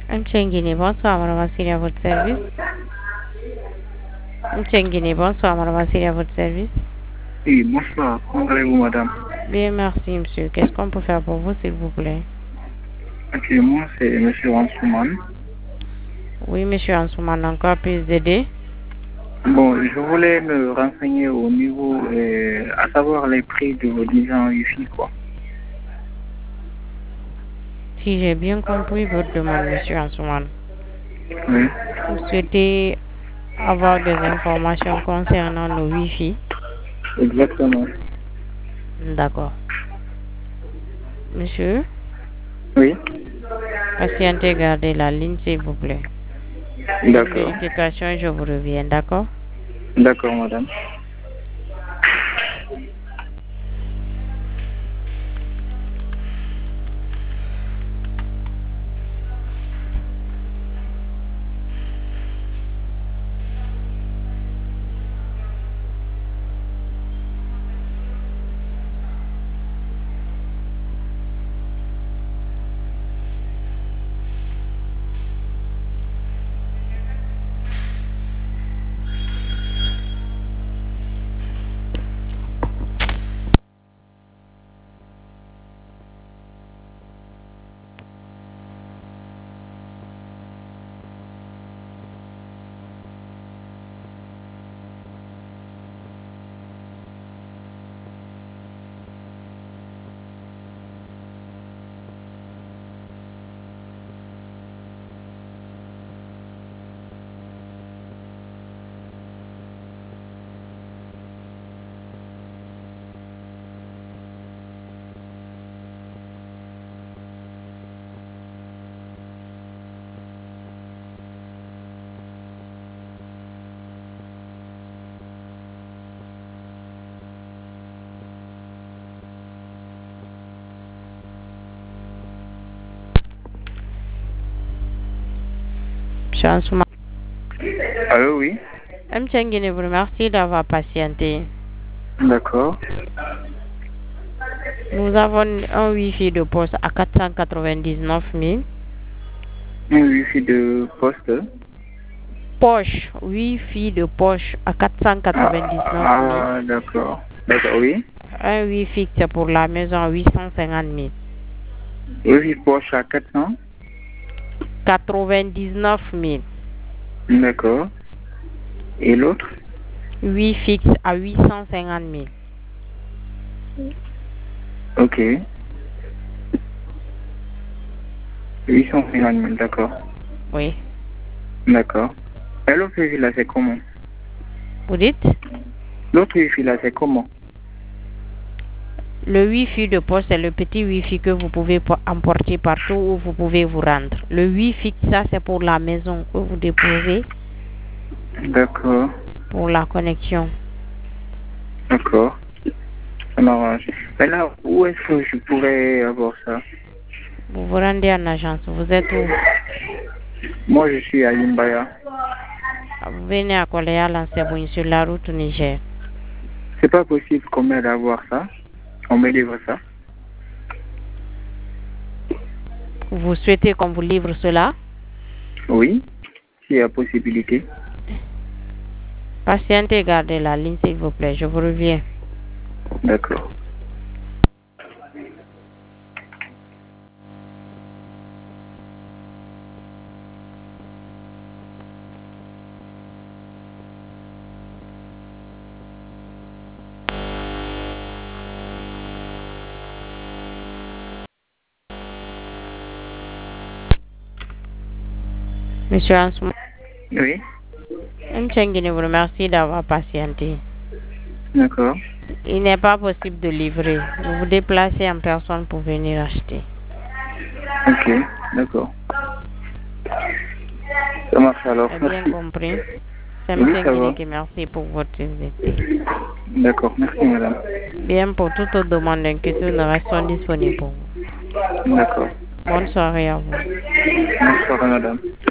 Mchengini, bonsoir, madame Vassili, à votre service. Mchengini, bonsoir, madame Vassili, à votre service. Oui, bonsoir. Comment allez-vous, madame? Bien, merci, monsieur. Qu'est-ce qu'on peut faire pour vous, s'il vous plaît? Actuellement, c'est M. Ransouman. Oui, monsieur Ansouman, encore plus d'aider. Bon, je voulais me renseigner au niveau, à savoir les prix de vos divisions Wi-Fi, quoi. Si j'ai bien compris votre demande, monsieur Ansouman, Oui, vous souhaitez avoir des informations concernant nos Wi-Fi? exactement. D'accord. Monsieur, Oui, patientez, gardez la ligne, s'il vous plaît. Une d'accord. vérification, je vous reviens, d'accord? D'accord, madame. Monsieur Ansouman, Allô, oui. Mchengini vous remercie d'avoir patienté. D'accord. Nous avons un Wi-Fi de poste à 499 000. Un Wi-Fi de poste. Poche, Wi-Fi de poche à 499 000. Ah, d'accord. D'accord, oui. Un Wi-Fi c'est pour la maison à 850 000. Wi-Fi poche à 400. 99 000. D'accord. Et l'autre? Wi-Fi à 850 000. Ok. 850 000, d'accord. Oui. D'accord. Et l'autre Wi-Fi là, c'est comment? Vous dites? L'autre Wi-Fi là, c'est comment? Le Wi-Fi de poste, c'est le petit Wi-Fi que vous pouvez emporter partout où vous pouvez vous rendre. Le Wi-Fi, ça, c'est pour la maison que vous déposez D'accord. pour la connexion. D'accord. Ça m'arrange. Mais là, où est-ce que je pourrais avoir ça? Vous vous rendez en agence. Vous êtes où? Moi, je suis à Limbaya. Vous venez à Koléa, Lansebourg, sur la route au Niger. C'est pas possible qu'on m'aide à avoir ça. On me livre ça. Vous souhaitez qu'on vous livre cela? Oui, s'il y a possibilité. Patientez, gardez la ligne, s'il vous plaît. Je vous reviens. D'accord. Monsieur Ansouman, Oui. Mchengini vous remercie d'avoir patienté. D'accord. Il n'est pas possible de livrer. Vous vous déplacez en personne pour venir acheter. Ok, d'accord. Ça marche alors. J'ai bien Merci. compris. C'est Oui, ça Mchengini va. qui merci pour votre visite. D'accord, merci madame. Bien, pour toute autre demande d'inquiétude, nous restons disponibles pour vous. D'accord. Bonne soirée à vous. Bonsoir madame.